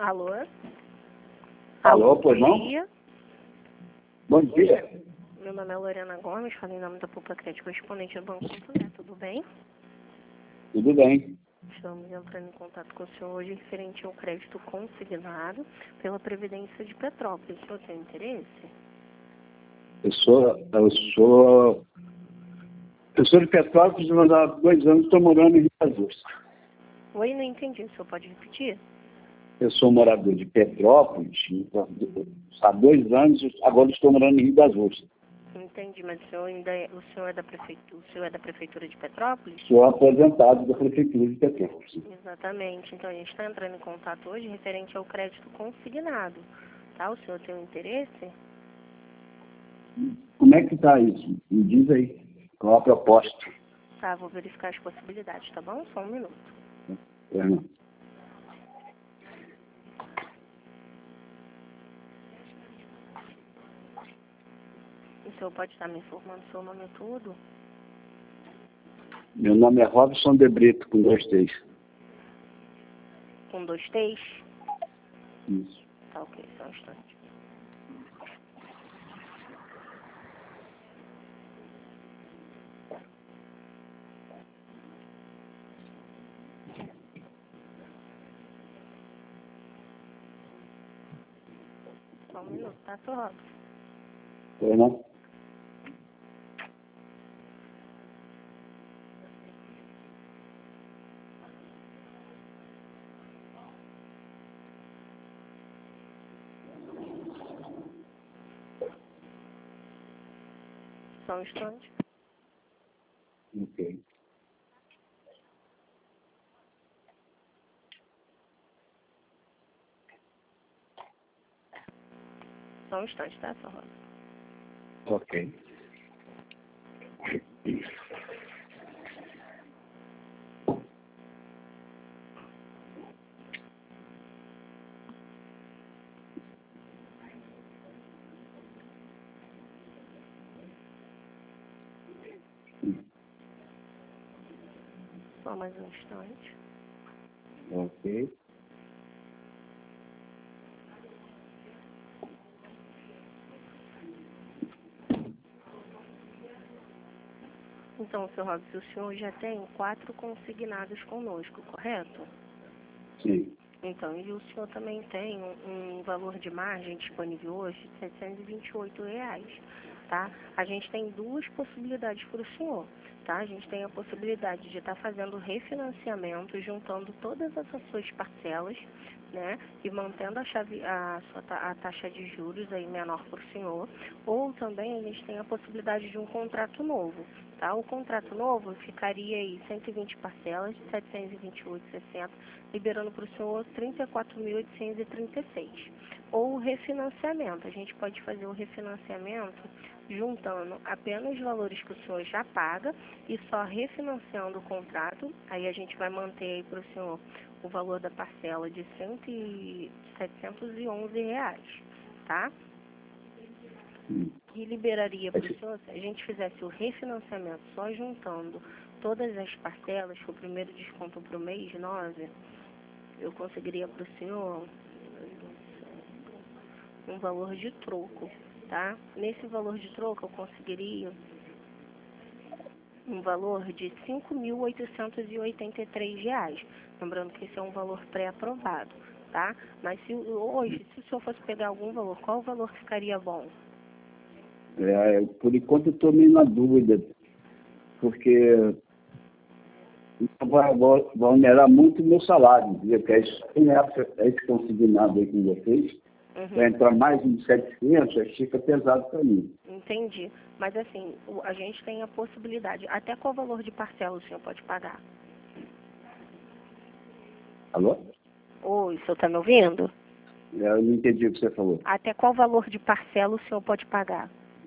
Alô? Alô, pois não? Bom dia. Bom dia. Meu nome é Lorena Gomes, falo em nome da Poupa Crédito Correspondente do Banco Santander. Tudo bem? Tudo bem. Estamos entrando em contato com o senhor hoje referente ao crédito consignado pela Previdência de Petrópolis. O senhor tem interesse? Eu sou de Petrópolis, mas há 2 anos estou morando em Rio das Ostras. Oi, não entendi. O senhor pode repetir? Eu sou morador de Petrópolis, há 2 anos, agora estou morando em Rio das Ostras. Entendi, mas o senhor é da prefeitura de Petrópolis? Sou aposentado da Prefeitura de Petrópolis. Exatamente. Então a gente está entrando em contato hoje referente ao crédito consignado. Tá? O senhor tem um interesse? Como é que está isso? Me diz aí. Qual a proposta? Tá, vou verificar as possibilidades, tá bom? Só um minuto. O senhor pode estar me informando seu nome e tudo? Meu nome é Robson de Brito, com 2 T's. Com 2 T's? Isso. Tá, ok, só um instante. Só um minuto, tá, seu Robson? Pois não? Só um instante. Ok. Só um instante, tá, seu Robson? Ok. Só mais um instante. Ok. Então, seu Robson, o senhor já tem 4 consignados conosco, correto? Sim. Então, e o senhor também tem um valor de margem disponível hoje de R$ 728, tá? A gente tem 2 possibilidades para o senhor, tá? A gente tem a possibilidade de estar fazendo refinanciamento, juntando todas essas suas parcelas, né? E mantendo a taxa de juros aí menor para o senhor. Ou também a gente tem a possibilidade de um contrato novo, tá? O contrato novo ficaria aí 120 parcelas de R$ 728,60, liberando para o senhor R$ 34.836. Ou o refinanciamento. A gente pode fazer o refinanciamento juntando apenas os valores que o senhor já paga e só refinanciando o contrato. Aí a gente vai manter aí para o senhor o valor da parcela de R$ 711, tá? E liberaria para o senhor, se a gente fizesse o refinanciamento só juntando todas as parcelas, que o primeiro desconto para o mês 9, eu conseguiria para o senhor um valor de troco, tá? Nesse valor de troco eu conseguiria um valor de R$ 5.883. Lembrando que esse é um valor pré-aprovado, tá? Mas hoje, se o senhor fosse pegar algum valor, qual valor ficaria bom? Por enquanto eu estou meio na dúvida, porque vai onerar muito o meu salário, entendeu? Porque esse consignado aí com vocês, vai entrar mais de 700, aí fica pesado para mim. Entendi. Mas assim, a gente tem a possibilidade. Até qual valor de parcela o senhor pode pagar? Alô? Oi, o senhor está me ouvindo? Eu não entendi o que você falou. Até qual valor de parcela o senhor pode pagar?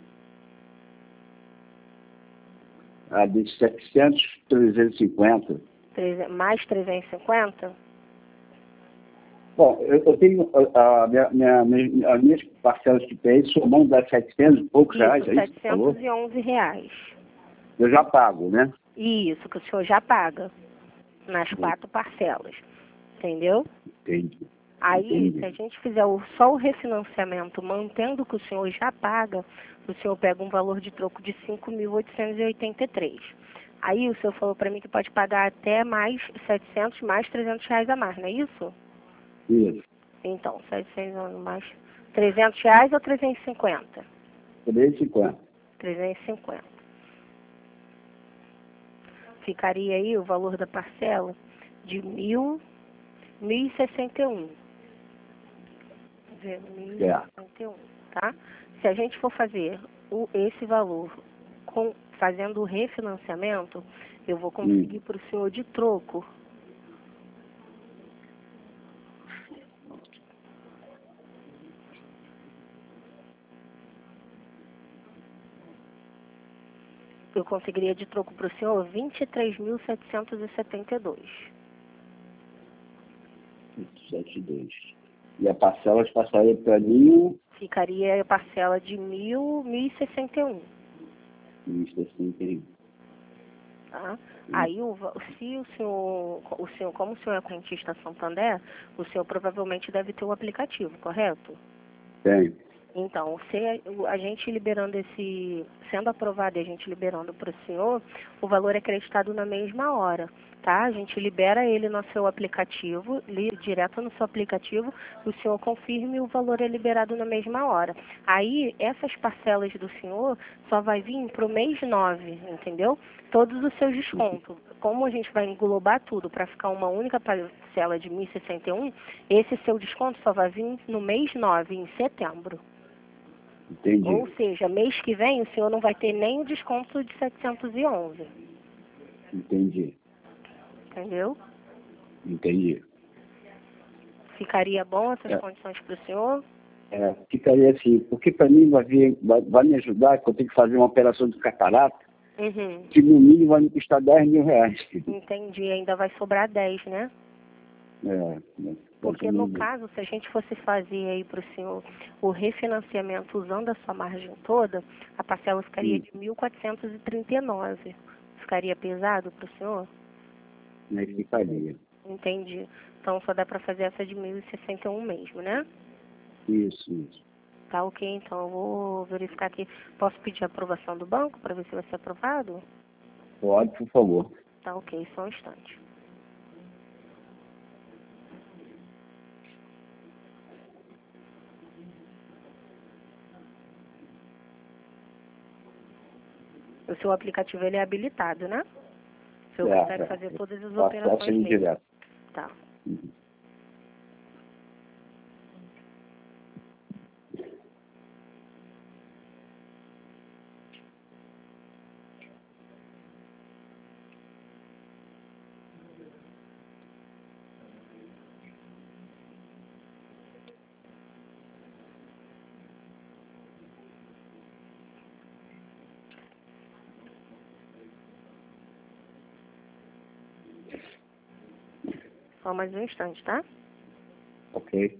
De 700, 350. Mais 350? Bom, eu tenho as minhas parcelas que tem, somando das 700 e poucos reais, é isso que você falou? R$ 711. Eu já pago, né? Isso, que o senhor já paga nas 4 parcelas. Entendeu? Entendi. Aí, Entendi. se a gente fizer só o refinanciamento, mantendo o que o senhor já paga, o senhor pega um valor de troco de 5.883. Aí o senhor falou para mim que pode pagar até mais 700, mais R$ 300 a mais, não é isso? Isso. Então, 700 mais R$ 300 ou 350? 3,50. 350. Ficaria aí o valor da parcela de 1.061. É. 1.061, tá? Se a gente for fazer esse valor fazendo o refinanciamento, eu vou conseguir para o senhor de troco. Eu conseguiria de troco para o senhor 23.772. 72. E a parcela passaria para 1.000. Ficaria a parcela de 1.061. 1.061. Tá? Aí, se o senhor, como o senhor é correntista Santander, o senhor provavelmente deve ter o aplicativo, correto? Tem. Então, se a gente liberando sendo aprovado e a gente liberando para o senhor, o valor é acreditado na mesma hora, tá? A gente libera ele no seu aplicativo, direto no seu aplicativo, o senhor confirma e o valor é liberado na mesma hora. Aí, essas parcelas do senhor só vai vir para o mês 9, entendeu? Todos os seus descontos. Como a gente vai englobar tudo para ficar uma única parcela de 1.061, esse seu desconto só vai vir no mês 9, em setembro. Entendi. Ou seja, mês que vem o senhor não vai ter nem o desconto de 711. Entendi. Entendeu? Entendi. Ficaria bom essas condições para o senhor? Ficaria assim, porque para mim vai me ajudar, que eu tenho que fazer uma operação de catarata, que no mínimo vai me custar R$ 10.000. Entendi, ainda vai sobrar 10, né? Porque no caso, se a gente fosse fazer aí para o senhor o refinanciamento usando a sua margem toda, a parcela ficaria de 1.439. Ficaria pesado para o senhor? Ficaria. Entendi. Então só dá para fazer essa de 1.061 mesmo, né? Isso. Tá ok, então eu vou verificar aqui. Posso pedir a aprovação do banco para ver se vai ser aprovado? Pode, por favor. Tá ok, só um instante. O seu aplicativo ele é habilitado, né? O senhor consegue fazer todas as operações dele. Direto. Tá. Só mais um instante, tá? Ok.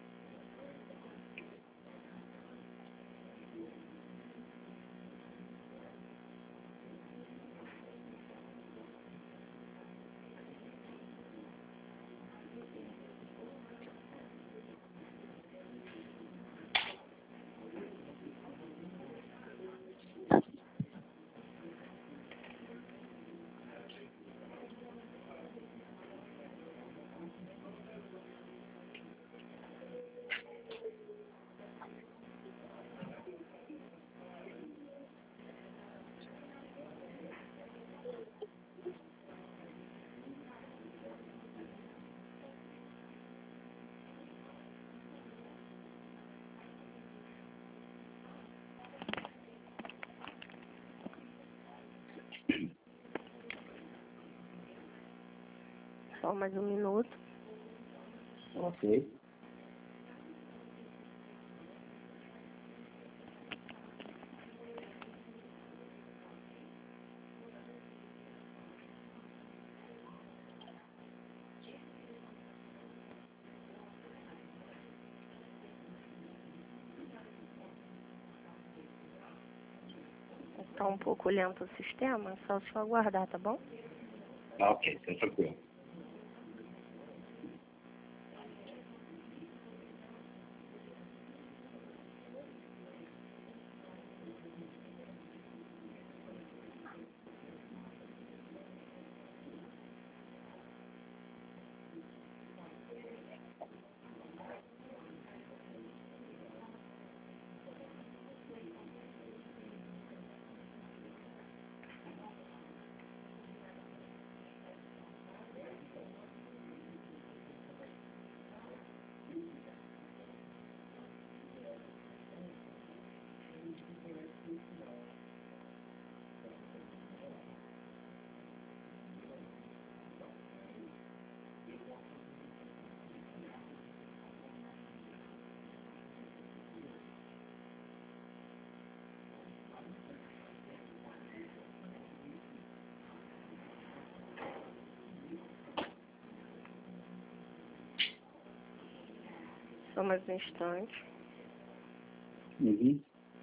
Só mais um minuto. Ok. Tá um pouco lento o sistema, só o senhor aguardar, tá bom? Ok, tá tranquilo. Só mais um instante. Uhum.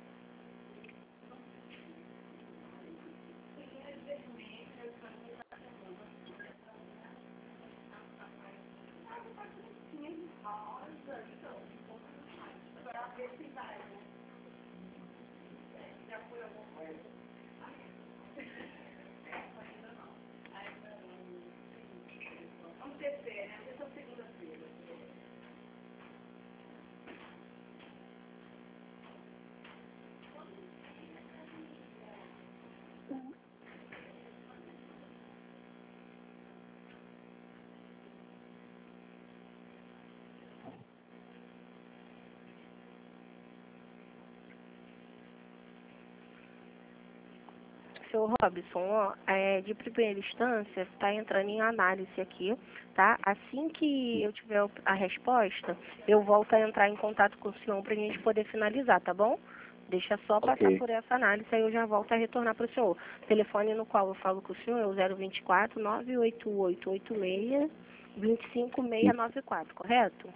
Seu Robson, ó, de primeira instância, está entrando em análise aqui, tá? Assim que eu tiver a resposta, eu volto a entrar em contato com o senhor para a gente poder finalizar, tá bom? Deixa só passar Ok. por essa análise, aí eu já volto a retornar para o senhor. O telefone no qual eu falo com o senhor é o 024 98886 25694, correto?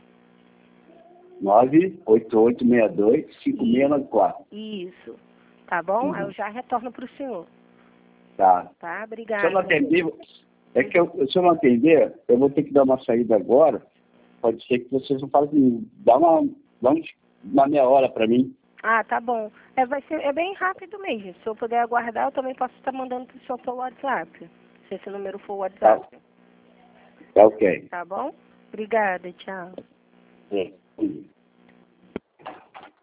98862-5694. Isso. Tá bom? Aí eu já retorno para o senhor. Tá. Tá? Se eu Obrigada. não atender, se eu não atender, eu vou ter que dar uma saída agora. Pode ser que vocês não falem comigo. Dá uma meia hora para mim. Ah, tá bom. É bem rápido mesmo. Se eu puder aguardar, eu também posso estar mandando para o senhor pelo WhatsApp. Se esse número for o WhatsApp. Tá ok. Tá bom? Obrigada, tchau. É.